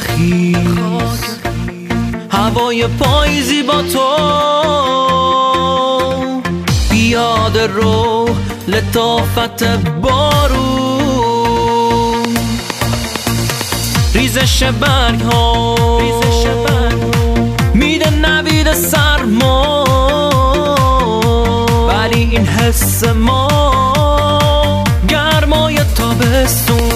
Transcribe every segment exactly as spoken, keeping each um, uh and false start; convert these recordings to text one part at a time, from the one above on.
خیز، هوای پاییزی با تو، پیاده رو لطافت بارون، ریزش برگ ها میده نوید سرما، ولی این حس ما گرمای تابستون.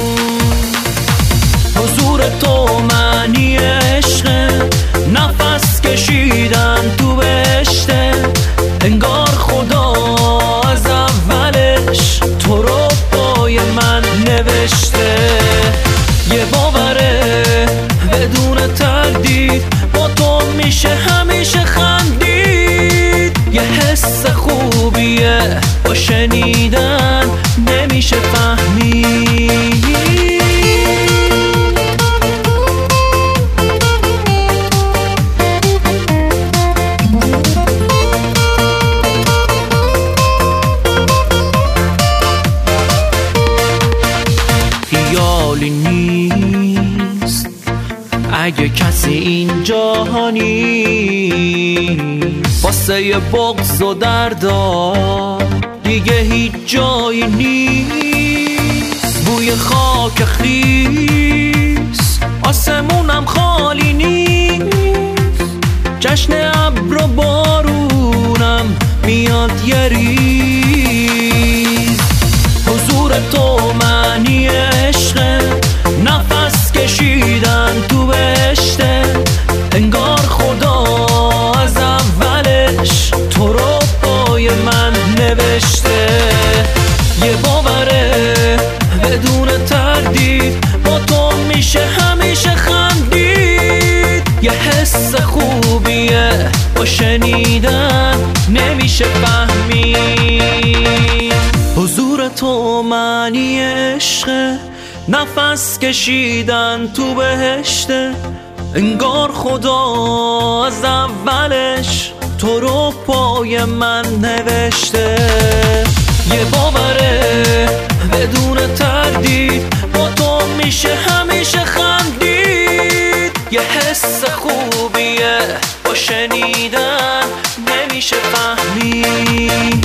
حضور تو معنی عشق، نفس کشیدن تو بهشته، انگار خدا از اولش تو رو پای من نوشته. یه باوره بدون تردید، با تو میشه همیشه خندید. یه حس خوبیه با شنیدن نمیشه فهمید. خیالی نیست اگه کسی این جهانی، واسه بغض و دردا دیگه هیچ جایی نیست. بوی خاک خیس، آسمونم خالی نیست، جشن ابر و بارونم میاد یه ریز. حضور تو معنی عشق، نفس کشیدن تو بهشته، انگار خدا از اولش تو رو پای من نوشته. یه باوره بدون تردید، با تو میشه همیشه خندید. یه حس خوبیه با شنیدن نمیشه فهمید. حضور تو معنی عشق، نفس کشیدن تو بهشته، انگار خدا از اولش تو رو پای من نوشته. یه باوره بدون تردید، با تو میشه همیشه خندید. یه حس خوبیه با شنیدن نمیشه فهمید.